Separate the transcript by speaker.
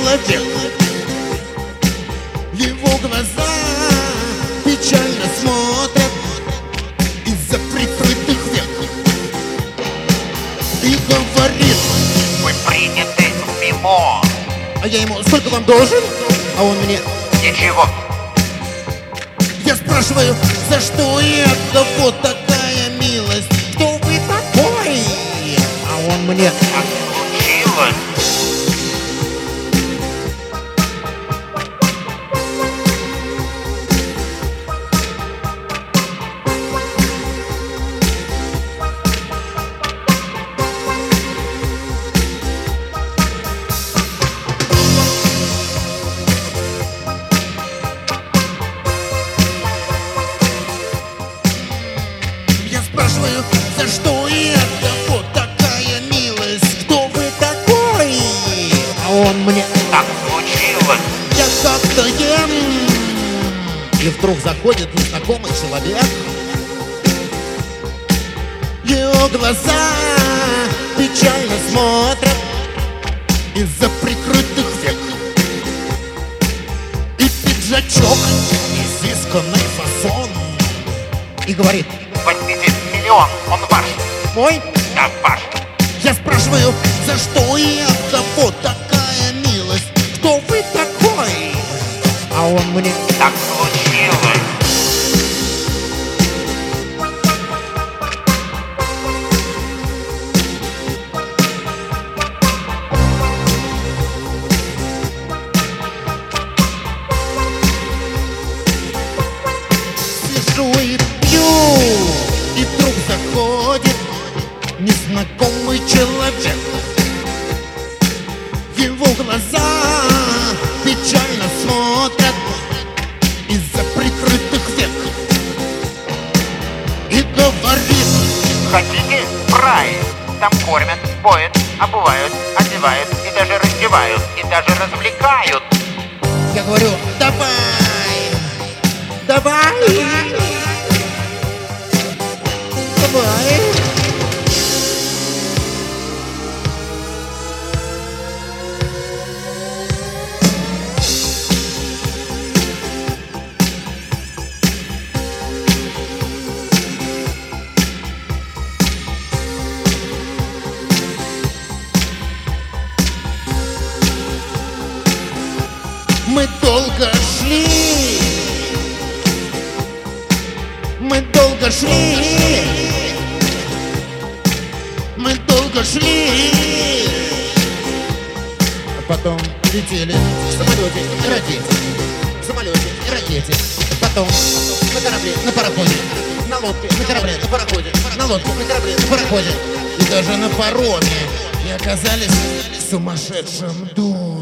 Speaker 1: человек. Его глаза печально смотрят из-за прикрытых век и говорит:
Speaker 2: вы приняты в МИМО.
Speaker 1: а я ему: сколько вам должен? А он мне:
Speaker 2: Ничего.
Speaker 1: я спрашиваю: за что это вот такая милость? Кто вы такой? А он мне:
Speaker 2: Так случилось.
Speaker 1: я спрашиваю: за что это вот такая милость? Кто вы такой? А он мне:
Speaker 2: Так случилось.
Speaker 1: я как-то ем. И вдруг заходит незнакомый человек. Его глаза печально смотрят из-за прикрытых век. И пиджачок изысканный фасон. И говорит:
Speaker 2: Возьмите миллион, он ваш.
Speaker 1: мой?
Speaker 2: Да, ваш.
Speaker 1: Я спрашиваю: за что это вот такая милость? Кто вы такой? А он мне:
Speaker 2: Так случилось.
Speaker 1: сижу и пью, и вдруг заходит незнакомый человек. Его глаза печально смотрят из-за прикрытых век и говорит:
Speaker 2: Хотите в рай? Там кормят, поят, обувают, одевают и даже раздевают, и даже развлекают.
Speaker 1: я говорю: давай, давай, давай. Мы долго шли, мы долго шли, мы долго шли, а потом летели в самолете и ракете, в самолете и ракете, потом на корабле, на пароходе, на лодке, на корабле, на пароходе, на лодке, на корабле, на пароходе и даже на пароме, и оказались в сумасшедшем доме.